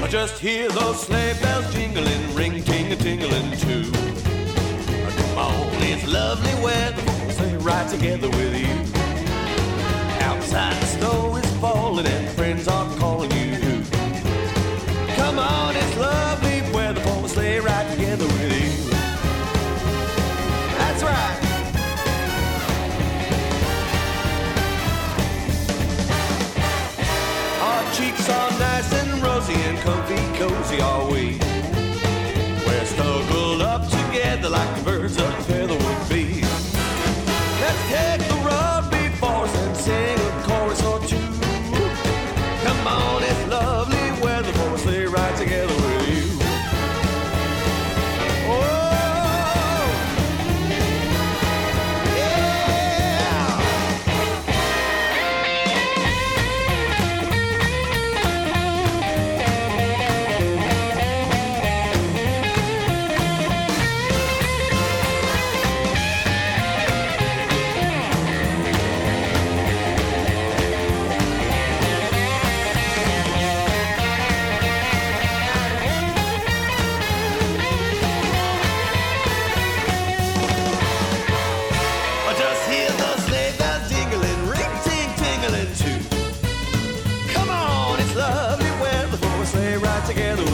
Just hear those sleigh bells jingling, ring, ting, a tingling too. Come on, it's lovely weather, stay right together with you. Outside the snow is falling and friends are calling you. Come on, it's lovely weather, for stay right together with you. That's right. Our cheeks are nice and rosy and comfy, cozy are we. We're snuggled up together like the birds of a feather would be. Let's take the road before us and sing a chorus or two. Come on, it's lovely weather for us, stay right together with you. Together